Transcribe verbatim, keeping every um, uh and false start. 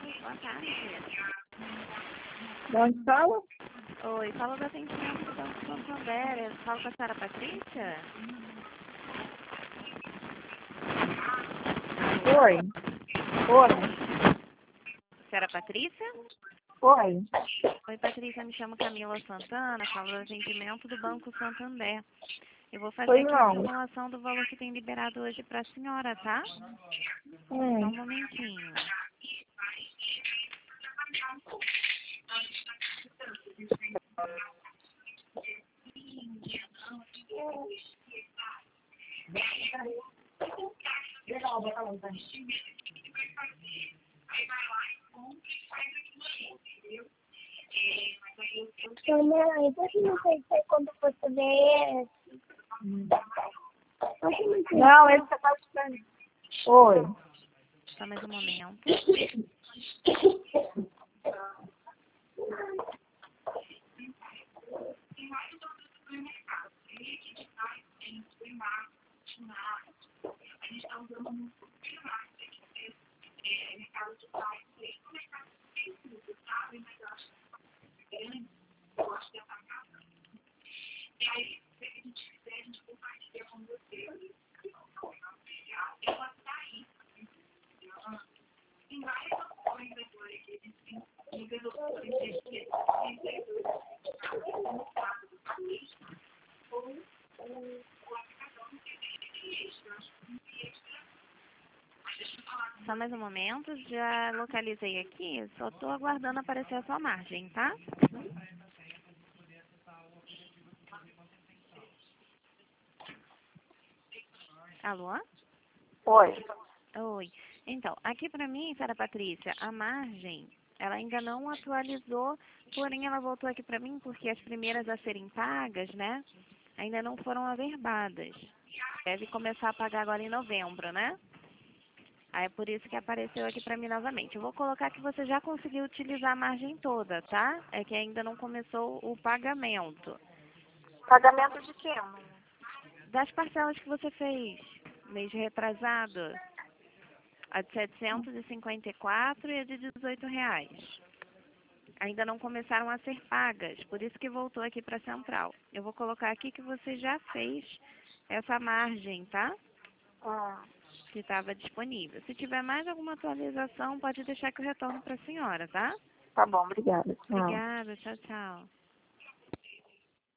Boa tarde. De onde fala? Oi, falo do atendimento do Banco Santander. Eu falo com a senhora Patrícia? Oi. Oi. Senhora Patrícia? Oi. Oi, Patrícia, me chamo Camila Santana, falo do atendimento do Banco Santander. Eu vou fazer Oi, aqui a não. simulação do valor que tem liberado hoje para a senhora, tá? Só Hum. um momentinho. Mãe, você não sei se é quando você vê esse. Não, esse você tá escutando. Oi. Só mais um momento. Só mais um momento, já localizei aqui, só estou aguardando aparecer a sua margem, tá? Alô? Oi. Oi. Então, aqui para mim, senhora Patrícia, a margem, ela ainda não atualizou, porém ela voltou aqui para mim porque as primeiras a serem pagas, né, ainda não foram averbadas. Deve começar a pagar agora em novembro, né? Aí é por isso que apareceu aqui para mim novamente. Eu vou colocar que você já conseguiu utilizar a margem toda, tá? É que ainda não começou o pagamento. Pagamento de quê, mãe? Das parcelas que você fez, mês retrasado, a de setecentos e cinquenta e quatro e a de dezoito reais. Ainda não começaram a ser pagas, por isso que voltou aqui para a central. Eu vou colocar aqui que você já fez essa margem, tá? Ah, Que estava disponível. Se tiver mais alguma atualização, pode deixar que eu retorno para a senhora, tá? tá bom, obrigada. Tchau. Obrigada, tchau, tchau.